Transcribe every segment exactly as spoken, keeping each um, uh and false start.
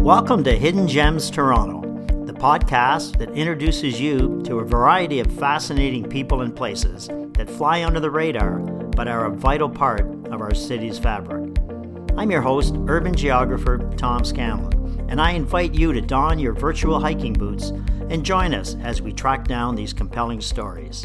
Welcome to Hidden Gems Toronto, the podcast that introduces you to a variety of fascinating people and places that fly under the radar but are a vital part of our city's fabric. I'm your host, urban geographer Tom Scanlon, and I invite you to don your virtual hiking boots and join us as we track down these compelling stories.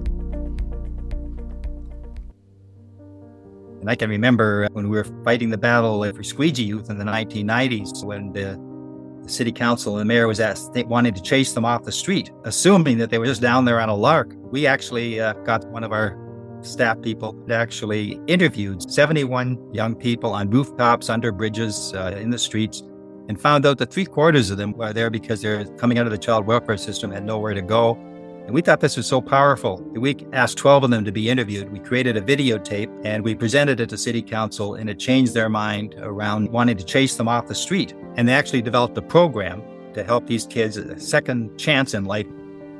And I can remember when we were fighting the battle for squeegee youth in the nineteen nineties, when the, the city council and the mayor was asked, they wanted to chase them off the street, assuming that they were just down there on a lark. We actually uh, got one of our staff people that actually interviewed seventy-one young people on rooftops, under bridges, uh, in the streets, and found out that three quarters of them were there because they're coming out of the child welfare system, had nowhere to go. And we thought this was so powerful. We asked twelve of them to be interviewed. We created a videotape and we presented it to City Council, and it changed their mind around wanting to chase them off the street. And they actually developed a program to help these kids a second chance in life.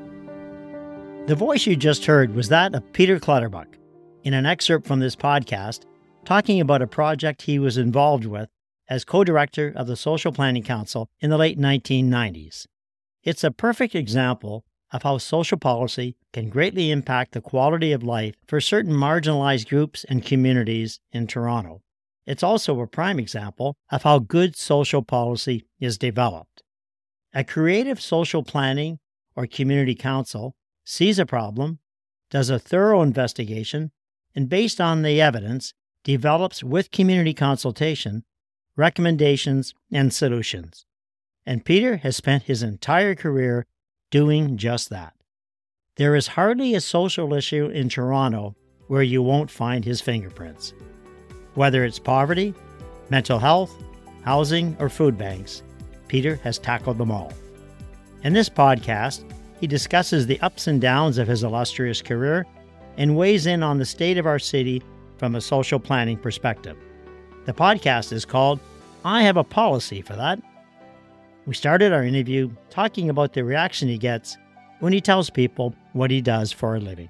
The voice you just heard was that of Peter Clutterbuck in an excerpt from this podcast talking about a project he was involved with as co-director of the Social Planning Council in the late nineteen nineties. It's a perfect example of how social policy can greatly impact the quality of life for certain marginalized groups and communities in Toronto. It's also a prime example of how good social policy is developed. A creative social planning or community council sees a problem, does a thorough investigation, and based on the evidence, develops with community consultation recommendations and solutions. And Peter has spent his entire career doing just that. There is hardly a social issue in Toronto where you won't find his fingerprints. Whether it's poverty, mental health, housing, or food banks, Peter has tackled them all. In this podcast, he discusses the ups and downs of his illustrious career and weighs in on the state of our city from a social planning perspective. The podcast is called I Have a Policy for That. We started our interview talking about the reaction he gets when he tells people what he does for a living.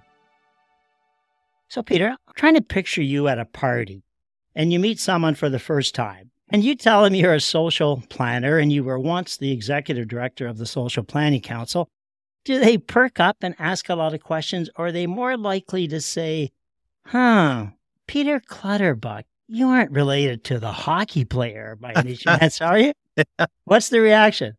So, Peter, I'm trying to picture you at a party, and you meet someone for the first time, and you tell them you're a social planner and you were once the executive director of the Social Planning Council. Do they perk up and ask a lot of questions, or are they more likely to say, huh, Peter Clutterbuck, you aren't related to the hockey player by any chance, are you? What's the reaction?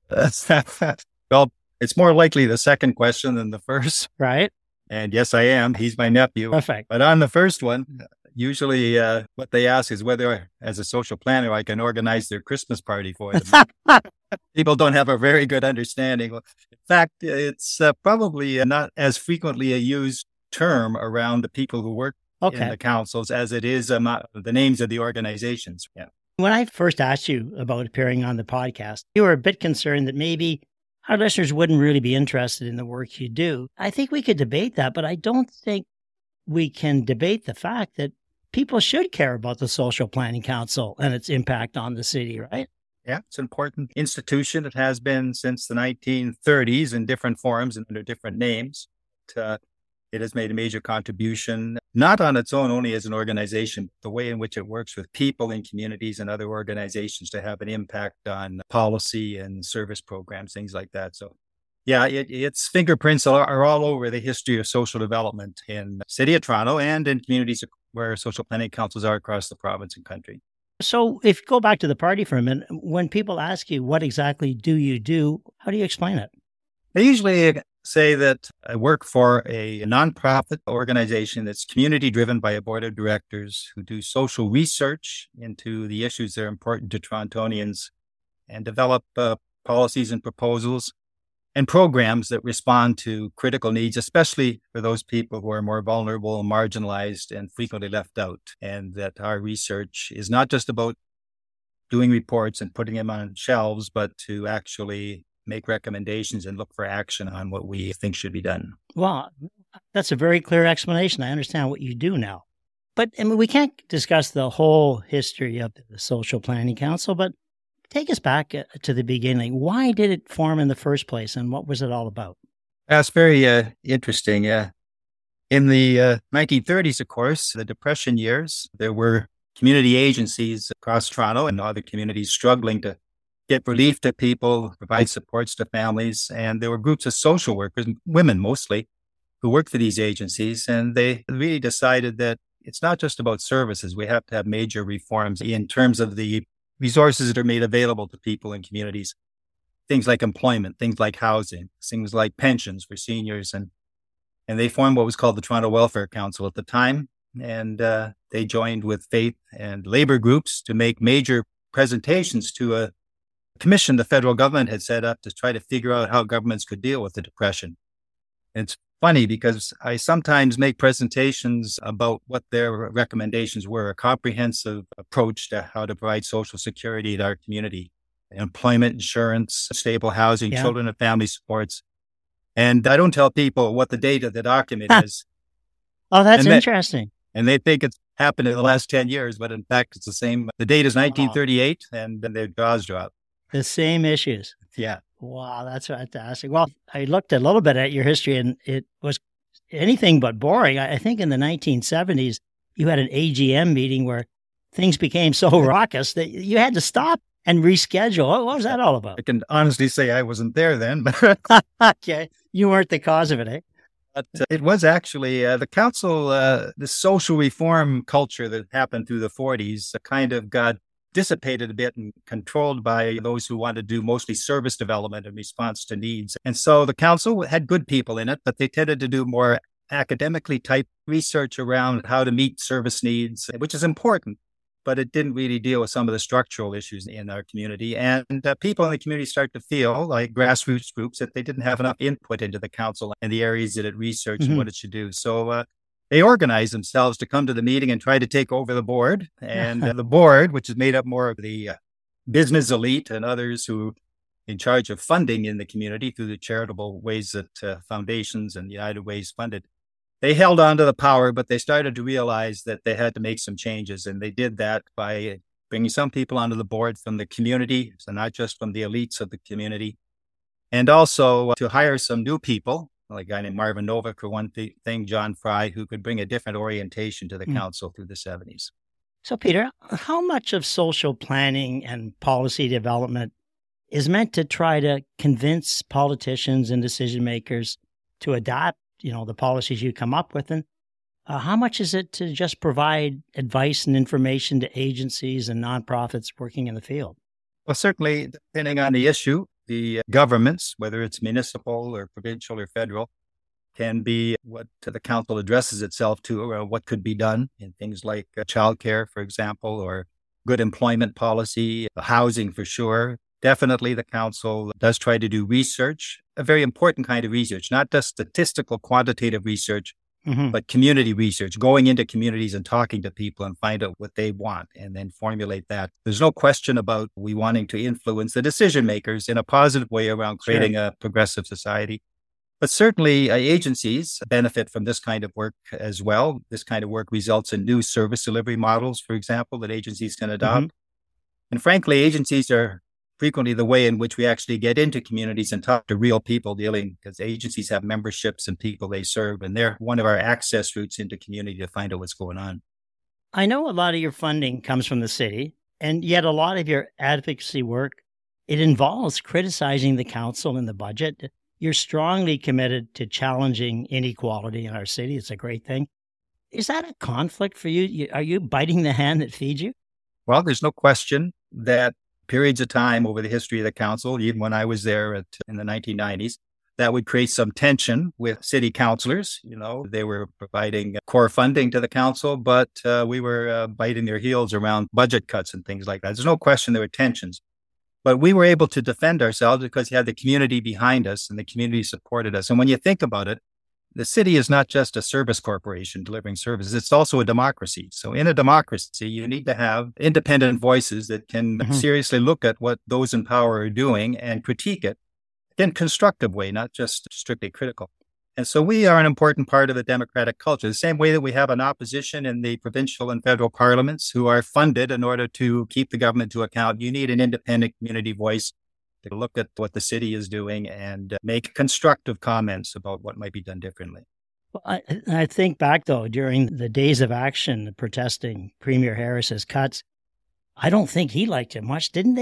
Well, it's more likely the second question than the first. Right. And yes, I am. He's my nephew. Perfect. But on the first one, usually uh, what they ask is whether, as a social planner, I can organize their Christmas party for them. People don't have a very good understanding. In fact, it's uh, probably not as frequently a used term around the people who work okay. in the councils as it is um, the names of the organizations. Yeah. When I first asked you about appearing on the podcast, you were a bit concerned that maybe our listeners wouldn't really be interested in the work you do. I think we could debate that, but I don't think we can debate the fact that people should care about the Social Planning Council and its impact on the city, right? Yeah, it's an important institution. It has been since the nineteen thirties in different forms and under different names. It, uh, it has made a major contribution, not on its own, only as an organization, but the way in which it works with people in communities and other organizations to have an impact on policy and service programs, things like that. So, yeah, it, its fingerprints are, are all over the history of social development in the city of Toronto and in communities where social planning councils are across the province and country. So if you go back to the party for a minute, when people ask you, what exactly do you do? How do you explain it? I usually say that I work for a nonprofit organization that's community driven by a board of directors who do social research into the issues that are important to Torontonians and develop uh, policies and proposals and programs that respond to critical needs, especially for those people who are more vulnerable and marginalized and frequently left out. And that our research is not just about doing reports and putting them on shelves, but to actually make recommendations and look for action on what we think should be done. Well, that's a very clear explanation. I understand what you do now. But I mean, we can't discuss the whole history of the Social Planning Council, but take us back to the beginning. Why did it form in the first place, and what was it all about? That's very uh, interesting. Uh, in the uh, nineteen thirties, of course, the Depression years, there were community agencies across Toronto and other communities struggling to get relief to people, provide supports to families. And there were groups of social workers, women mostly, who worked for these agencies. And they really decided that it's not just about services. We have to have major reforms in terms of the resources that are made available to people in communities. Things like employment, things like housing, things like pensions for seniors. And, and they formed what was called the Toronto Welfare Council at the time. And uh, they joined with faith and labor groups to make major presentations to a commission the federal government had set up to try to figure out how governments could deal with the Depression. And it's funny because I sometimes make presentations about what their recommendations were, a comprehensive approach to how to provide social security to our community, employment insurance, stable housing, yeah. children and family supports. And I don't tell people what the date of the document is. Oh, that's and interesting. They, and they think it's happened in the last ten years, but in fact, it's the same. The date is nineteen thirty-eight, wow. and then their jaws drop. The same issues. Yeah. Wow, that's fantastic. Well, I looked a little bit at your history, and it was anything but boring. I think in the nineteen seventies, you had an A G M meeting where things became so raucous that you had to stop and reschedule. What was that all about? I can honestly say I wasn't there then. Okay. You weren't the cause of it, eh? But uh, it was actually uh, the council, uh, the social reform culture that happened through the forties uh, kind of got dissipated a bit and controlled by those who wanted to do mostly service development in response to needs. And so the council had good people in it, but they tended to do more academically type research around how to meet service needs, which is important, but it didn't really deal with some of the structural issues in our community. And uh, people in the community start to feel, like grassroots groups, that they didn't have enough input into the council and the areas that it researched mm-hmm. and what it should do. So uh, they organized themselves to come to the meeting and try to take over the board. And uh, the board, which is made up more of the uh, business elite and others who in charge of funding in the community through the charitable ways that uh, foundations and United Ways funded, they held on to the power, but they started to realize that they had to make some changes. And they did that by bringing some people onto the board from the community, so not just from the elites of the community, and also to hire some new people, like a guy named Marvin Novick for one th- thing, John Fry, who could bring a different orientation to the mm. council through the seventies. So, Peter, how much of social planning and policy development is meant to try to convince politicians and decision makers to adopt you know, the policies you come up with? And uh, how much is it to just provide advice and information to agencies and nonprofits working in the field? Well, certainly, depending on the issue, the governments, whether it's municipal or provincial or federal, can be what the council addresses itself to, or what could be done in things like uh, childcare, for example, or good employment policy, housing for sure. Definitely, the council does try to do research, a very important kind of research, not just statistical, quantitative research, mm-hmm. but community research, going into communities and talking to people and find out what they want and then formulate that. There's no question about we wanting to influence the decision makers in a positive way around creating sure. a progressive society. But certainly, uh, agencies benefit from this kind of work as well. This kind of work results in new service delivery models, for example, that agencies can adopt. Mm-hmm. And frankly, agencies are frequently the way in which we actually get into communities and talk to real people dealing, because agencies have memberships and people they serve, and they're one of our access routes into community to find out what's going on. I know a lot of your funding comes from the city, and yet a lot of your advocacy work, it involves criticizing the council and the budget. You're strongly committed to challenging inequality in our city. It's a great thing. Is that a conflict for you? Are you biting the hand that feeds you? Well, there's no question that periods of time over the history of the council, even when I was there at, in the nineteen nineties, that would create some tension with city councilors. You know, they were providing core funding to the council, but uh, we were uh, biting their heels around budget cuts and things like that. There's no question there were tensions, but we were able to defend ourselves because you had the community behind us and the community supported us. And when you think about it, the city is not just a service corporation delivering services, it's also a democracy. So in a democracy, you need to have independent voices that can mm-hmm. seriously look at what those in power are doing and critique it in a constructive way, not just strictly critical. And so we are an important part of the democratic culture, the same way that we have an opposition in the provincial and federal parliaments who are funded in order to keep the government to account. You need an independent community voice to look at what the city is doing and make constructive comments about what might be done differently. Well, I, I think back, though, during the days of action protesting Premier Harris's cuts, I don't think he liked it much. Didn't they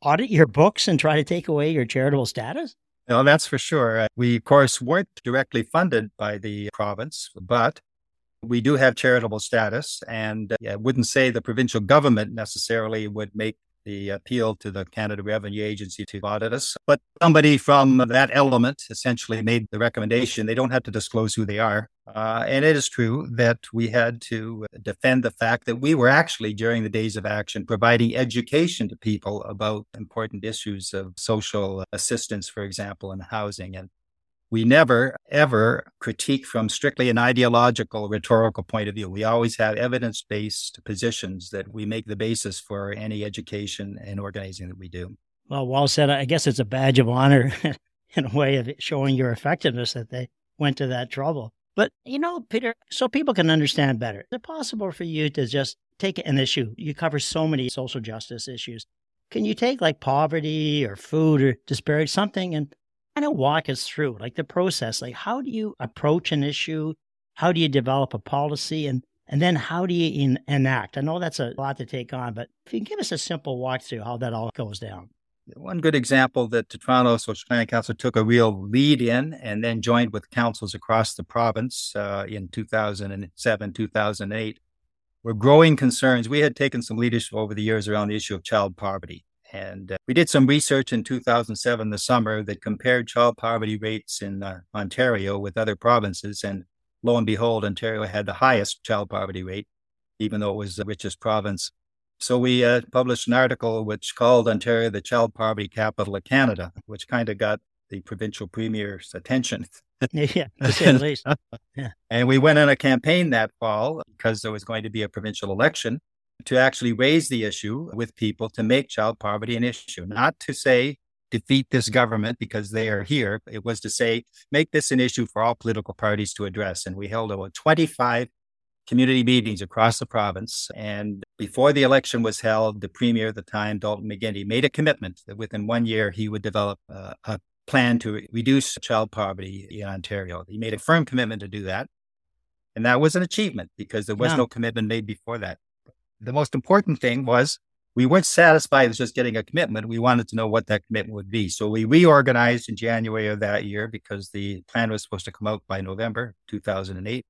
audit your books and try to take away your charitable status? No, that's for sure. Uh, We, of course, weren't directly funded by the province, but we do have charitable status. And uh, I wouldn't say the provincial government necessarily would make the appeal to the Canada Revenue Agency to audit us. But somebody from that element essentially made the recommendation. They don't have to disclose who they are. Uh, and it is true that we had to defend the fact that we were actually, during the days of action, providing education to people about important issues of social assistance, for example, and housing. And we never, ever critique from strictly an ideological, rhetorical point of view. We always have evidence-based positions that we make the basis for any education and organizing that we do. Well, well said. I guess it's a badge of honor in a way of showing your effectiveness that they went to that trouble. But, you know, Peter, so people can understand better, is it possible for you to just take an issue? You cover so many social justice issues. Can you take like poverty or food or disparity, something, and kind of walk us through like the process? Like, how do you approach an issue? How do you develop a policy? And and then how do you in, enact? I know that's a lot to take on, but if you can give us a simple walkthrough how that all goes down. One good example that the Toronto Social Planning Council took a real lead in and then joined with councils across the province uh, in two thousand seven, two thousand eight, were growing concerns. We had taken some leadership over the years around the issue of child poverty. And uh, we did some research in two thousand seven, the summer, that compared child poverty rates in uh, Ontario with other provinces. And lo and behold, Ontario had the highest child poverty rate, even though it was the richest province. So we uh, published an article which called Ontario the child poverty capital of Canada, which kind of got the provincial premier's attention. Yeah, to say the least. Yeah. And we went on a campaign that fall because there was going to be a provincial election to actually raise the issue with people to make child poverty an issue, not to say defeat this government because they are here. It was to say, make this an issue for all political parties to address. And we held about twenty-five community meetings across the province. And before the election was held, the premier at the time, Dalton McGuinty, made a commitment that within one year he would develop uh, a plan to reduce child poverty in Ontario. He made a firm commitment to do that. And that was an achievement because there was Yeah. no commitment made before that. The most important thing was we weren't satisfied with just getting a commitment. We wanted to know what that commitment would be. So we reorganized in January of that year because the plan was supposed to come out by November two thousand eight.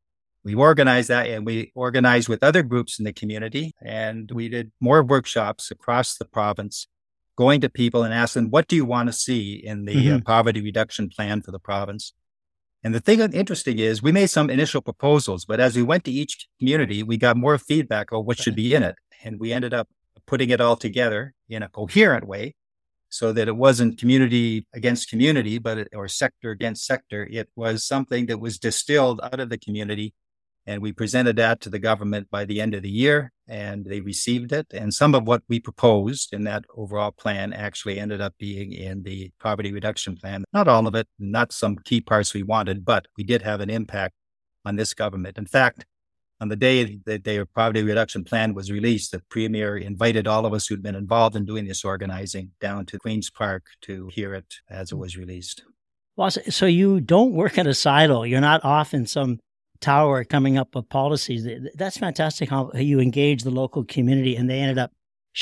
We organized that and we organized with other groups in the community. And we did more workshops across the province, going to people and asking, what do you want to see in the Mhm. uh, poverty reduction plan for the province? And the thing that's interesting is we made some initial proposals, but as we went to each community, we got more feedback on what should be in it. And we ended up putting it all together in a coherent way so that it wasn't community against community, but it, or sector against sector. It was something that was distilled out of the community. And we presented that to the government by the end of the year, and they received it. And some of what we proposed in that overall plan actually ended up being in the poverty reduction plan. Not all of it, not some key parts we wanted, but we did have an impact on this government. In fact, on the day that the poverty reduction plan was released, the premier invited all of us who'd been involved in doing this organizing down to Queen's Park to hear it as it was released. Well, so so you don't work in a silo. You're not off in some tower coming up with policies. That's fantastic how you engage the local community and they ended up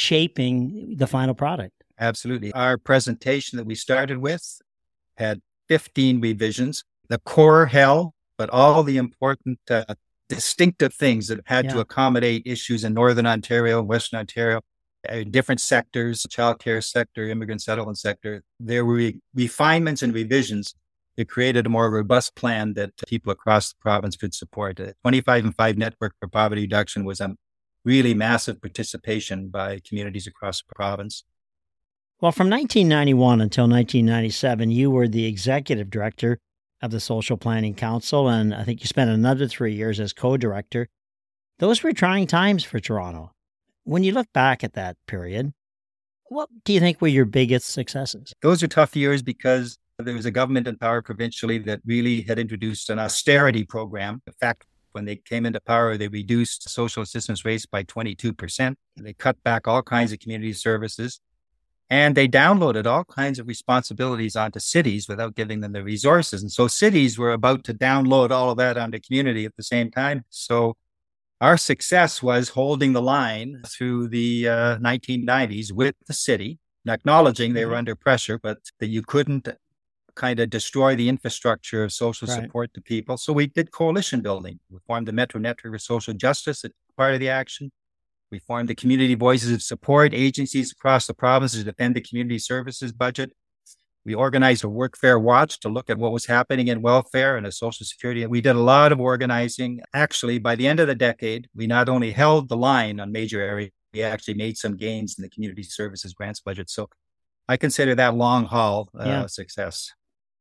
shaping the final product. Absolutely. Our presentation that we started with had fifteen revisions. The core held, but all the important uh, distinctive things that had Yeah. to accommodate issues in Northern Ontario, Western Ontario, uh, different sectors, childcare sector, immigrant settlement sector. There were re- refinements and revisions that created a more robust plan that people across the province could support. The twenty-five and five Network for Poverty Reduction was a really massive participation by communities across the province. Well, from nineteen ninety-one until nineteen ninety-seven, you were the executive director of the Social Planning Council, and I think you spent another three years as co-director. Those were trying times for Toronto. When you look back at that period, what do you think were your biggest successes? Those are tough years because there was a government in power provincially that really had introduced an austerity program. In fact, when they came into power, they reduced social assistance rates by twenty-two percent. They cut back all kinds of community services. And they downloaded all kinds of responsibilities onto cities without giving them the resources. And so cities were about to download all of that onto community at the same time. So our success was holding the line through the uh, nineteen nineties with the city acknowledging they were Mhm. under pressure, but that you couldn't kind of destroy the infrastructure of social Right. support to people. So we did coalition building. We formed the Metro Network for Social Justice as part of the action. We formed the Community Voices of Support agencies across the province to defend the community services budget. We organized a Workfare Watch to look at what was happening in welfare and a social security. We did a lot of organizing. Actually, by the end of the decade, we not only held the line on major areas, we actually made some gains in the community services grants budget. So I consider that long haul uh, Yeah. success.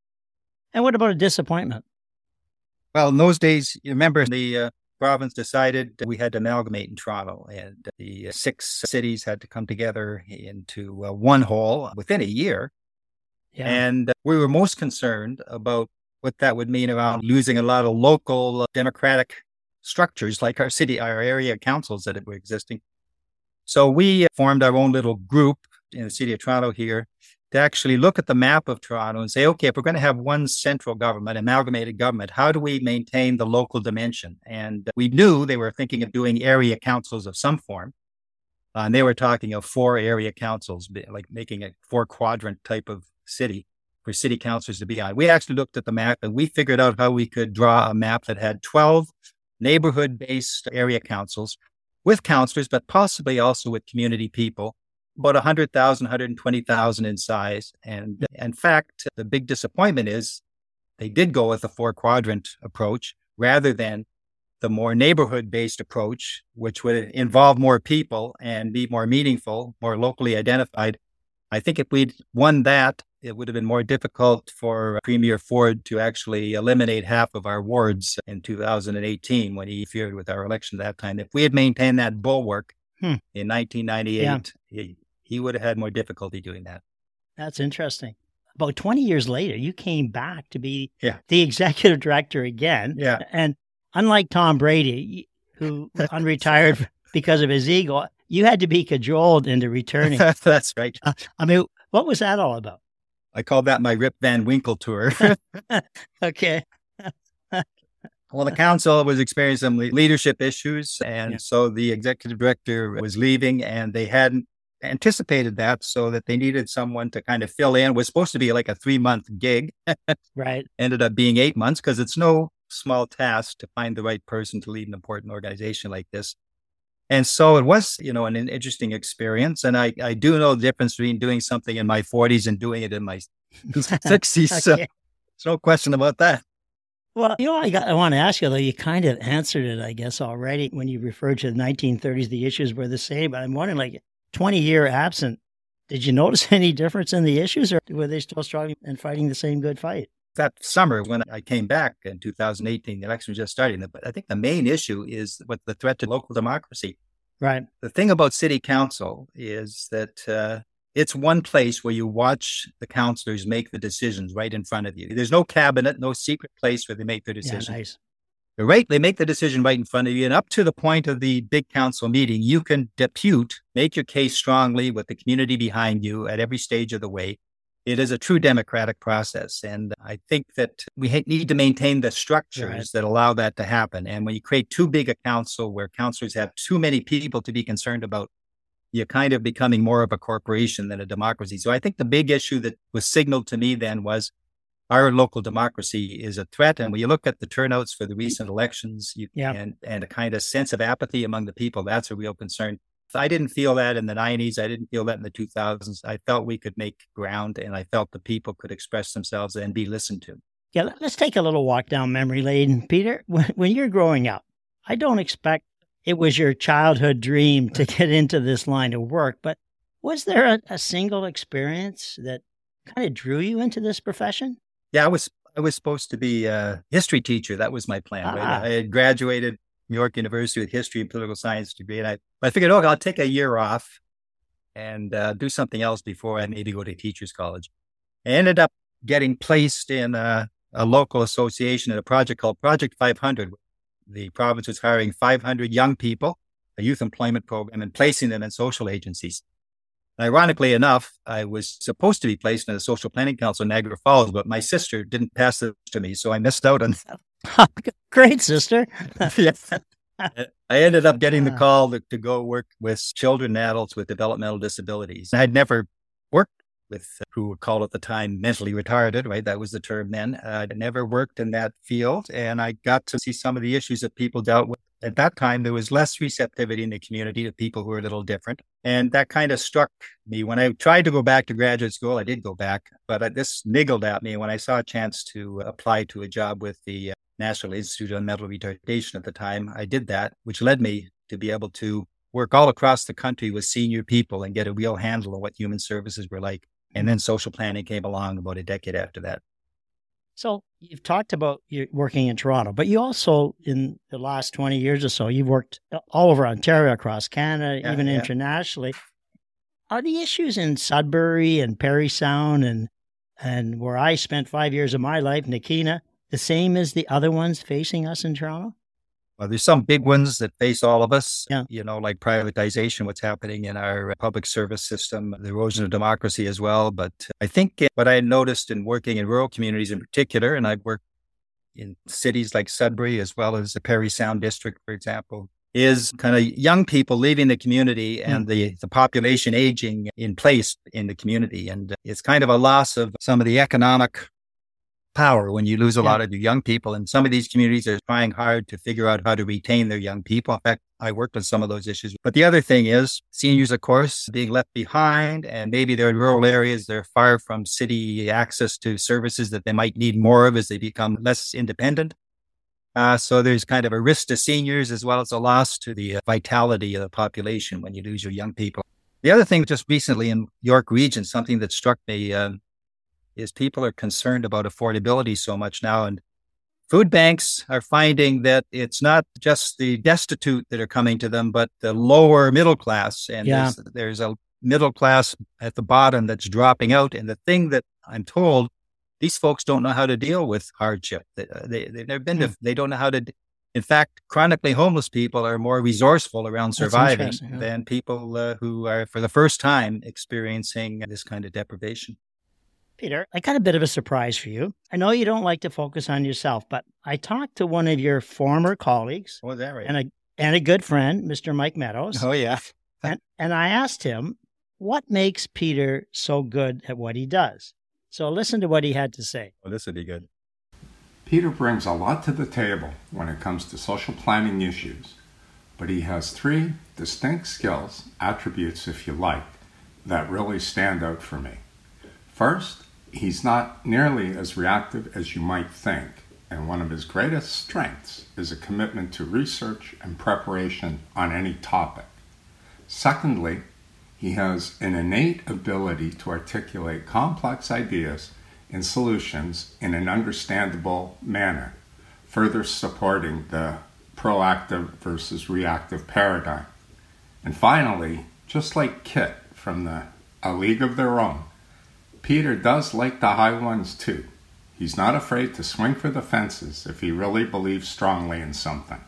And what about a disappointment? Well, in those days, you remember the uh, province decided we had to amalgamate in Toronto, and the uh, six cities had to come together into uh, one whole within a year. Yeah. And uh, we were most concerned about what that would mean around losing a lot of local uh, democratic structures like our city, our area councils that were existing. So we uh, formed our own little group in the city of Toronto here to actually look at the map of Toronto and say, okay, if we're going to have one central government, amalgamated government, how do we maintain the local dimension? And we knew they were thinking of doing area councils of some form. Uh, and they were talking of four area councils, like making a four quadrant type of city for city councilors to be on. We actually looked at the map and we figured out how we could draw a map that had twelve neighborhood-based area councils with councilors, but possibly also with community people, about one hundred thousand, one hundred twenty thousand in size. And in fact, the big disappointment is they did go with a four quadrant approach rather than the more neighborhood-based approach, which would involve more people and be more meaningful, more locally identified. I think if we'd won that, it would have been more difficult for Premier Ford to actually eliminate half of our wards in two thousand eighteen when he interfered with our election at that time. If we had maintained that bulwark hmm. in nineteen ninety-eight, yeah. he, he would have had more difficulty doing that. That's interesting. About twenty years later, you came back to be yeah. the executive director again. Yeah. And unlike Tom Brady, who unretired because of his ego, you had to be cajoled into returning. That's right. Uh, I mean, what was that all about? I call that my Rip Van Winkle tour. Okay. Well, the council was experiencing some leadership issues, and yeah. so the executive director was leaving, and they hadn't anticipated that, so that they needed someone to kind of fill in. It was supposed to be like a three-month gig. Right. Ended up being eight months because it's no small task to find the right person to lead an important organization like this. And so it was, you know, an, an interesting experience. And I, I do know the difference between doing something in my forties and doing it in my sixties. Okay. So there's no question about that. Well, you know, I, got, I want to ask you, though, you kind of answered it, I guess, already when you referred to the nineteen thirties, the issues were the same. But I'm wondering, like, twenty year absent, did you notice any difference in the issues, or were they still struggling and fighting the same good fight? That summer when I came back in two thousand eighteen, the election was just starting. But I think the main issue is what the threat to local democracy. Right. The thing about city council is that uh, it's one place where you watch the councilors make the decisions right in front of you. There's no cabinet, no secret place where they make their decisions. Yeah, nice. They're right. They make the decision right in front of you. And up to the point of the big council meeting, you can depute, make your case strongly with the community behind you at every stage of the way. It is a true democratic process. And I think that we ha- need to maintain the structures right. that allow that to happen. And when you create too big a council where councilors have too many people to be concerned about, you're kind of becoming more of a corporation than a democracy. So I think the big issue that was signaled to me then was our local democracy is a threat. And when you look at the turnouts for the recent elections you, yeah. and, and a kind of sense of apathy among the people, that's a real concern. I didn't feel that in the nineties. I didn't feel that in the two thousands. I felt we could make ground, and I felt the people could express themselves and be listened to. Yeah, let's take a little walk down memory lane. Peter, when you're growing up, I don't expect it was your childhood dream to get into this line of work, but was there a, a single experience that kind of drew you into this profession? Yeah, I was I was supposed to be a history teacher. That was my plan. Ah. Right? I had graduated New York University with history and political science degree. And I, I figured, oh, I'll take a year off and uh, do something else before I maybe go to teacher's college. I ended up getting placed in a, a local association in a project called Project five hundred. The province was hiring five hundred young people, a youth employment program, and placing them in social agencies. And ironically enough, I was supposed to be placed in the Social Planning Council in Niagara Falls, but my sister didn't pass it to me, so I missed out on that. Great, sister. Yeah. I ended up getting the call to, to go work with children and adults with developmental disabilities. I'd never worked with who were called at the time mentally retarded, right? That was the term then. Uh, I never worked in that field, and I got to see some of the issues that people dealt with. At that time, there was less receptivity in the community to people who were a little different. And that kind of struck me. When I tried to go back to graduate school, I did go back, but I, this niggled at me when I saw a chance to apply to a job with the uh, National Institute on Mental Retardation at the time. I did that, which led me to be able to work all across the country with senior people and get a real handle on what human services were like. And then social planning came along about a decade after that. So you've talked about you working in Toronto, but you also, in the last twenty years or so, you've worked all over Ontario, across Canada, yeah, even yeah. internationally. Are the issues in Sudbury and Parry Sound and and where I spent five years of my life, Nakina, the same as the other ones facing us in Toronto? Well, there's some big ones that face all of us, yeah. you know, like privatization, what's happening in our public service system, the erosion of democracy as well. But I think what I noticed in working in rural communities in particular, and I've worked in cities like Sudbury as well as the Parry Sound District, for example, is kind of young people leaving the community and mm. the, the population aging in place in the community. And it's kind of a loss of some of the economic power when you lose a yeah. lot of your young people. And some of these communities are trying hard to figure out how to retain their young people. In fact, I worked on some of those issues. But the other thing is seniors, of course, being left behind, and maybe they're in rural areas. They're far from city access to services that they might need more of as they become less independent. Uh, so there's kind of a risk to seniors as well as a loss to the uh, vitality of the population when you lose your young people. The other thing just recently in York Region, something that struck me, uh, is people are concerned about affordability so much now. And food banks are finding that it's not just the destitute that are coming to them, but the lower middle class. And yeah. there's, there's a middle class at the bottom that's dropping out. And the thing that I'm told, these folks don't know how to deal with hardship. They, they, they've never been to, they don't know how to, in fact, chronically homeless people are more resourceful around surviving yeah. than people uh, who are for the first time experiencing this kind of deprivation. Peter, I got a bit of a surprise for you. I know you don't like to focus on yourself, but I talked to one of your former colleagues. Oh, is that right? And a, and a good friend, Mister Mike Meadows. Oh, yeah. and, and I asked him, what makes Peter so good at what he does? So listen to what he had to say. Well, this would be good. Peter brings a lot to the table when it comes to social planning issues, but he has three distinct skills, attributes if you like, that really stand out for me. First, he's not nearly as reactive as you might think, and one of his greatest strengths is a commitment to research and preparation on any topic. Secondly, he has an innate ability to articulate complex ideas and solutions in an understandable manner, further supporting the proactive versus reactive paradigm. And finally, just like Kit from the A League of Their Own, Peter does like the high ones too. He's not afraid to swing for the fences if he really believes strongly in something.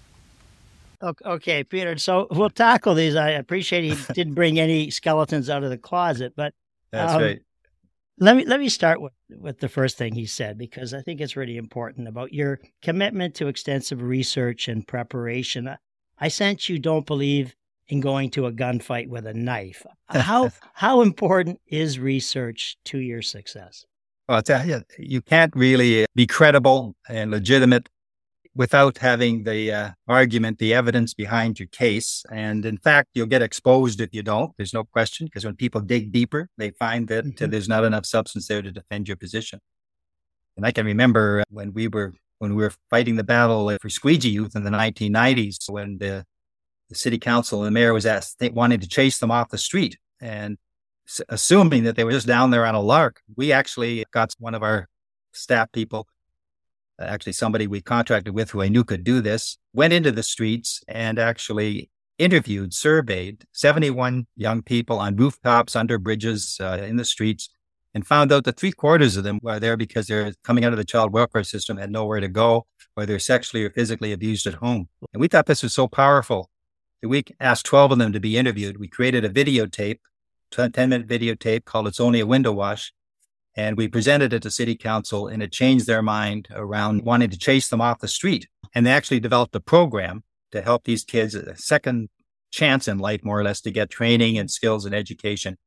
Okay, Peter, so we'll tackle these. I appreciate he didn't bring any skeletons out of the closet, but that's um, right. Let me let me start with, with the first thing he said, because I think it's really important about your commitment to extensive research and preparation. I sense you don't believe in going to a gunfight with a knife. How how important is research to your success? Well, I'll tell you, you can't really be credible and legitimate without having the uh, argument, the evidence behind your case. And in fact, you'll get exposed if you don't. There's no question, because when people dig deeper, they find that mm-hmm. uh, there's not enough substance there to defend your position. And I can remember when we were when we were fighting the battle for squeegee youth in the nineteen nineties, when the, the city council and the mayor was asked, they wanted to chase them off the street, and s- assuming that they were just down there on a lark, we actually got one of our staff people, actually somebody we contracted with who I knew could do this, went into the streets and actually interviewed, surveyed seventy-one young people on rooftops, under bridges, uh, in the streets, and found out that three quarters of them were there because they're coming out of the child welfare system, had nowhere to go, or they're sexually or physically abused at home. And we thought this was so powerful that we asked twelve of them to be interviewed. We created a videotape, ten-minute videotape called It's Only a Window Wash. And we presented it to city council, and it changed their mind around wanting to chase them off the street. And they actually developed a program to help these kids a second chance in life, more or less, to get training and skills and education.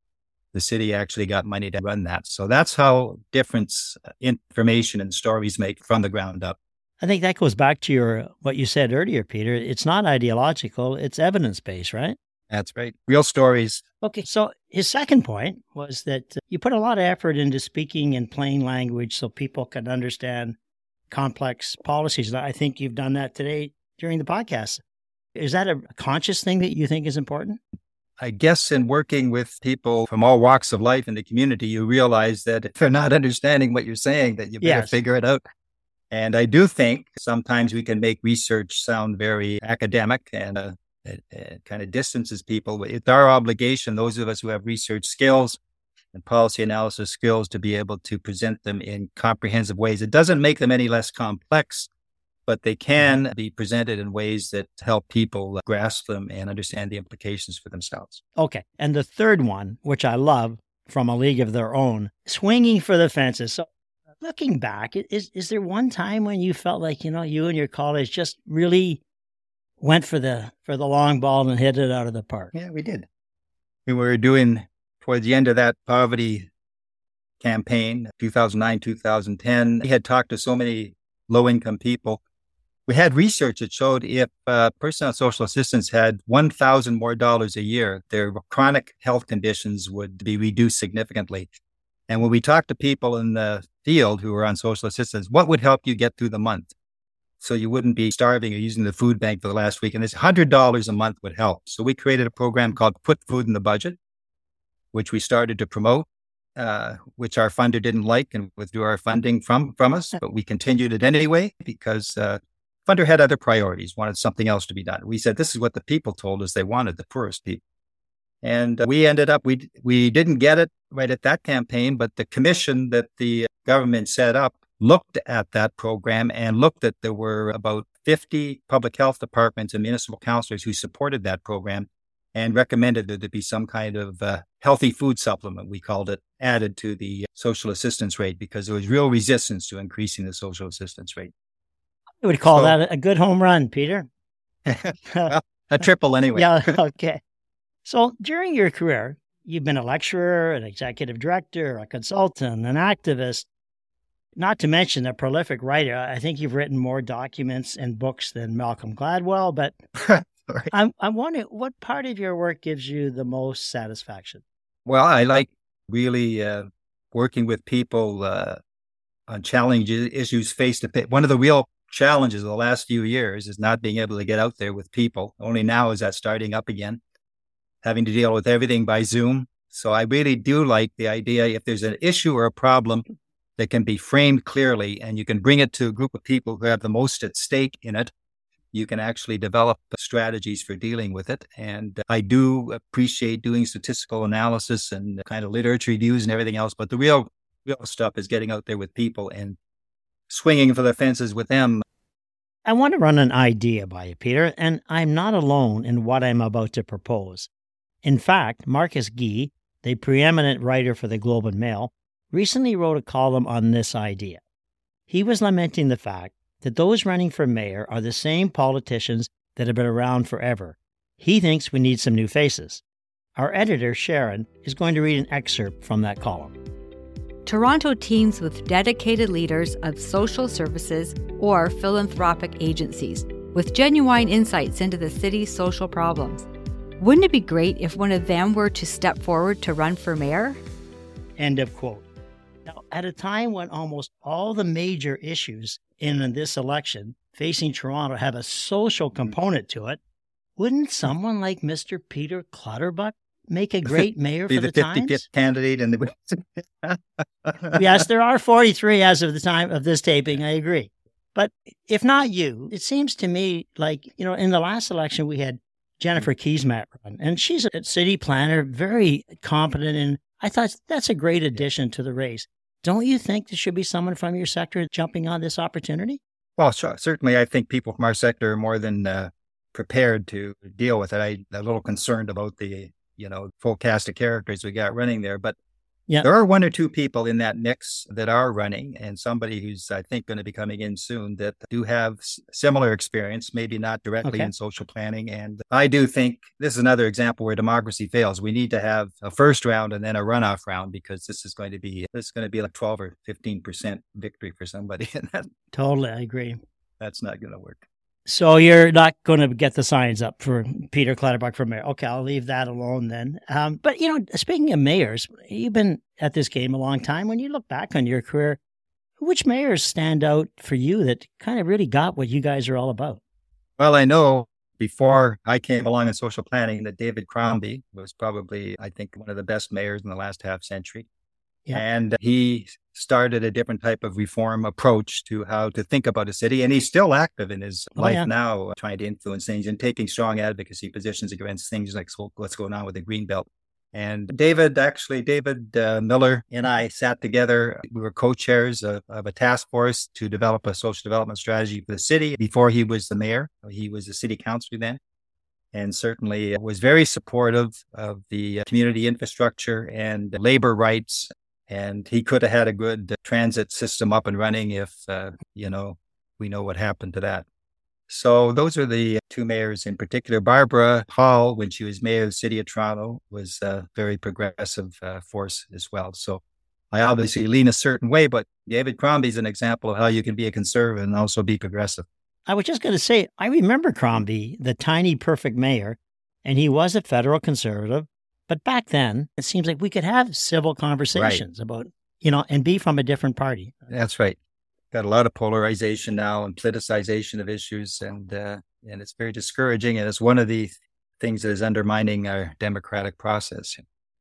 the city actually got money to run that. So that's how different information and stories make from the ground up. I think that goes back to your what you said earlier, Peter. It's not ideological, it's evidence-based, right? That's right. Real stories. Okay, so his second point was that uh, you put a lot of effort into speaking in plain language so people can understand complex policies. I think you've done that today during the podcast. Is that a conscious thing that you think is important? I guess in working with people from all walks of life in the community, you realize that if they're not understanding what you're saying, that you better Yes. figure it out. And I do think sometimes we can make research sound very academic and uh, it, it kind of distances people. It's our obligation, those of us who have research skills and policy analysis skills, to be able to present them in comprehensive ways. It doesn't make them any less complex, but they can be presented in ways that help people grasp them and understand the implications for themselves. Okay. And the third one, which I love, from A League of Their Own, swinging for the fences. So looking back, is is there one time when you felt like, you know, you and your colleagues just really went for the for the long ball and hit it out of the park? Yeah, we did. We were doing, towards the end of that poverty campaign, two thousand nine, two thousand ten, we had talked to so many low-income people. We had research that showed if a person on social assistance had one thousand more dollars a year, their chronic health conditions would be reduced significantly. And when we talked to people in the field who were on social assistance, what would help you get through the month so you wouldn't be starving or using the food bank for the last week? And this one hundred dollars a month would help. So we created a program called Put Food in the Budget, which we started to promote, uh, which our funder didn't like and withdrew our funding from, from us. But we continued it anyway because uh, funder had other priorities, wanted something else to be done. We said, this is what the people told us they wanted, the poorest people. And uh, we ended up, we we didn't get it right at that campaign, but the commission that the government set up looked at that program and looked at there were about fifty public health departments and municipal councilors who supported that program and recommended that there be some kind of uh, healthy food supplement, we called it, added to the social assistance rate because there was real resistance to increasing the social assistance rate. I would call So- that a good home run, Peter. Well, a triple anyway. Yeah, okay. So during your career, you've been a lecturer, an executive director, a consultant, an activist, not to mention a prolific writer. I think you've written more documents and books than Malcolm Gladwell, but Sorry. I'm, I'm wondering what part of your work gives you the most satisfaction? Well, I like really uh, working with people uh, on challenging issues face to face. One of the real challenges of the last few years is not being able to get out there with people. Only now is that starting up again, having to deal with everything by Zoom. So I really do like the idea if there's an issue or a problem that can be framed clearly and you can bring it to a group of people who have the most at stake in it, you can actually develop strategies for dealing with it. And I do appreciate doing statistical analysis and kind of literature reviews and everything else. But the real, real stuff is getting out there with people and swinging for the fences with them. I want to run an idea by you, Peter, and I'm not alone in what I'm about to propose. In fact, Marcus Gee, the preeminent writer for the Globe and Mail, recently wrote a column on this idea. He was lamenting the fact that those running for mayor are the same politicians that have been around forever. He thinks we need some new faces. Our editor, Sharon, is going to read an excerpt from that column. Toronto teams with dedicated leaders of social services or philanthropic agencies with genuine insights into the city's social problems. Wouldn't it be great if one of them were to step forward to run for mayor? End of quote. Now, at a time when almost all the major issues in this election facing Toronto have a social component to it, wouldn't someone like Mister Peter Clutterbuck make a great mayor Be for the the fifty-fifth Times? candidate in the. Yes, there are forty-three as of the time of this taping, I agree. But if not you, it seems to me like, you know, in the last election we had Jennifer Keesmaat run, and she's a city planner, very competent, and I thought that's a great addition to the race. Don't you think there should be someone from your sector jumping on this opportunity? Well, sure, certainly, I think people from our sector are more than uh, prepared to deal with it. I'm a little concerned about the, you know, full cast of characters we got running there. But Yeah. There are one or two people in that mix that are running, and somebody who's, I think, going to be coming in soon that do have s- similar experience, maybe not directly Okay. in social planning. And I do think this is another example where democracy fails. We need to have a first round and then a runoff round, because this is going to be this is going to be like twelve or fifteen percent victory for somebody, and that, Totally, I agree. that's not going to work. So you're not going to get the signs up for Peter Clutterbuck for mayor. Okay, I'll leave that alone then. Um, but, you know, speaking of mayors, you've been at this game a long time. When you look back on your career, which mayors stand out for you that kind of really got what you guys are all about? Well, I know before I came along in social planning that David Crombie was probably, I think, one of the best mayors in the last half century. Yeah. And he started a different type of reform approach to how to think about a city. And he's still active in his Oh, life yeah. now, trying to influence things and taking strong advocacy positions against things like so what's going on with the Greenbelt. And David, actually, David uh, Miller and I sat together. We were co-chairs of, of a task force to develop a social development strategy for the city before he was the mayor. He was the city councilor then, and certainly was very supportive of the community infrastructure and labor rights. And he could have had a good transit system up and running if, uh, you know, we know what happened to that. So those are the two mayors in particular. Barbara Hall, when she was mayor of the city of Toronto, was a very progressive uh, force as well. So I obviously lean a certain way, but David Crombie is an example of how you can be a conservative and also be progressive. I was just going to say, I remember Crombie, the tiny, perfect mayor, and he was a federal conservative. But back then, it seems like we could have civil conversations right. about, you know, and be from a different party. That's right. Got a lot of polarization now and politicization of issues, and uh, and it's very discouraging. And it's one of the things that is undermining our democratic process.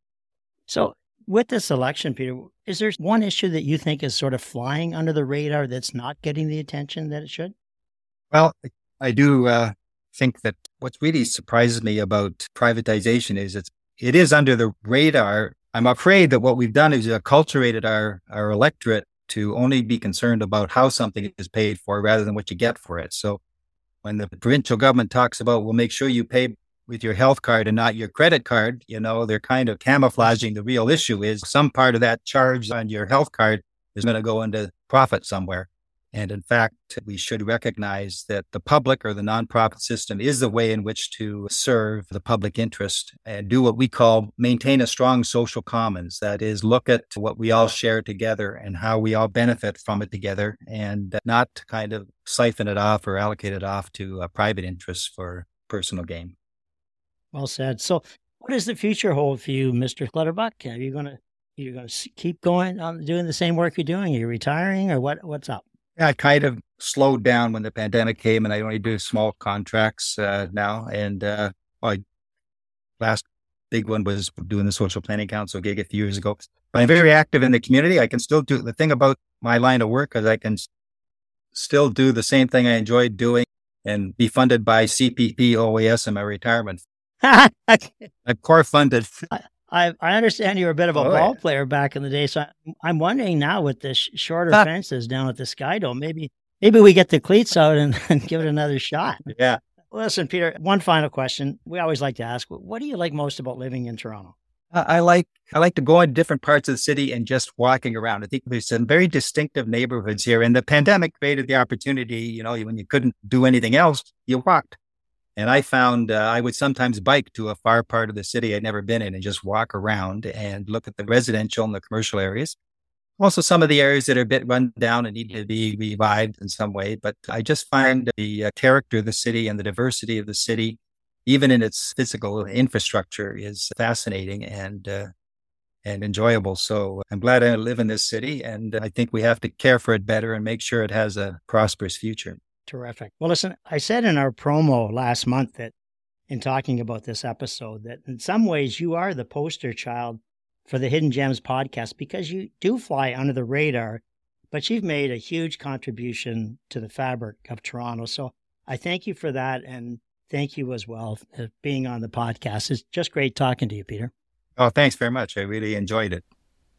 So with this election, Peter, is there one issue that you think is sort of flying under the radar that's not getting the attention that it should? Well, I do uh, think that what really surprises me about privatization is it's It is under the radar. I'm afraid that what we've done is acculturated our, our electorate to only be concerned about how something is paid for rather than what you get for it. So when the provincial government talks about, well, make sure you pay with your health card and not your credit card, you know, they're kind of camouflaging the real issue is some part of that charge on your health card is going to go into profit somewhere. And in fact, we should recognize that the public or the nonprofit system is the way in which to serve the public interest and do what we call maintain a strong social commons. That is, look at what we all share together and how we all benefit from it together, and not kind of siphon it off or allocate it off to a private interests for personal gain. Well said. So what does the future hold for you, Mister Clutterbuck? Are you going to you going to keep going on doing the same work you're doing? Are you retiring, or what? what's up? I kind of slowed down when the pandemic came, and I only do small contracts uh, now. And uh, well, I, last big one was doing the Social Planning Council gig a few years ago. But I'm very active in the community. I can still do the thing about my line of work is I can s- still do the same thing I enjoyed doing and be funded by C P P O A S in my retirement. I'm core funded. I, I understand you were a bit of a oh, ball yeah. player back in the day, so I'm wondering now with the sh- shorter huh. fences down at the Sky Dome, maybe maybe we get the cleats out and, and give it another shot. Yeah. Listen, Peter, one final question. We always like to ask, what do you like most about living in Toronto? Uh, I like I like to go in different parts of the city and just walking around. I think there's some very distinctive neighborhoods here, and the pandemic created the opportunity. You know, when you couldn't do anything else, you walked. And I found uh, I would sometimes bike to a far part of the city I'd never been in and just walk around and look at the residential and the commercial areas. Also, some of the areas that are a bit run down and need to be revived in some way. But I just find the uh, character of the city and the diversity of the city, even in its physical infrastructure, is fascinating and uh, and enjoyable. So I'm glad I live in this city, and I think we have to care for it better and make sure it has a prosperous future. Terrific. Well, listen, I said in our promo last month that in talking about this episode, that in some ways you are the poster child for the Hidden Gems podcast because you do fly under the radar, but you've made a huge contribution to the fabric of Toronto. So I thank you for that. And thank you as well for being on the podcast. It's just great talking to you, Peter. Oh, thanks very much. I really enjoyed it.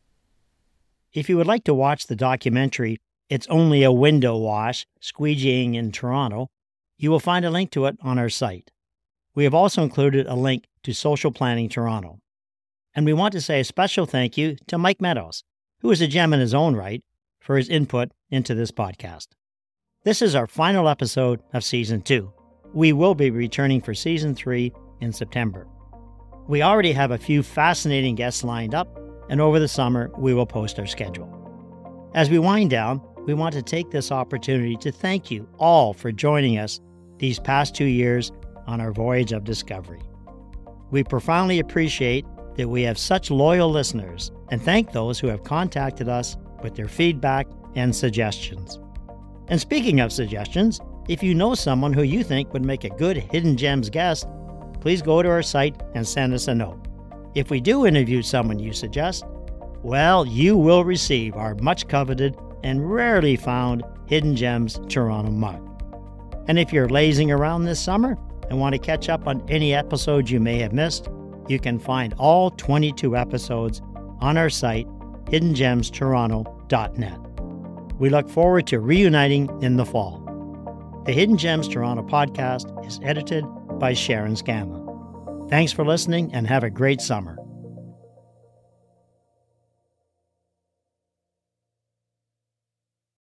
If you would like to watch the documentary, It's Only a Window Wash, Squeegeeing in Toronto, you will find a link to it on our site. We have also included a link to Social Planning Toronto. And we want to say a special thank you to Mike Meadows, who is a gem in his own right, for his input into this podcast. This is our final episode of Season two. We will be returning for Season three in September. We already have a few fascinating guests lined up, and over the summer we will post our schedule. As we wind down, we want to take this opportunity to thank you all for joining us these past two years on our voyage of discovery. We profoundly appreciate that we have such loyal listeners and thank those who have contacted us with their feedback and suggestions. And speaking of suggestions, if you know someone who you think would make a good Hidden Gems guest, please go to our site and send us a note. If we do interview someone you suggest, well, you will receive our much coveted and rarely found Hidden Gems Toronto mug. And if you're lazing around this summer and want to catch up on any episodes you may have missed, you can find all twenty-two episodes on our site, hidden gems toronto dot net. We look forward to reuniting in the fall. The Hidden Gems Toronto podcast is edited by Sharon Scanlon. Thanks for listening and have a great summer.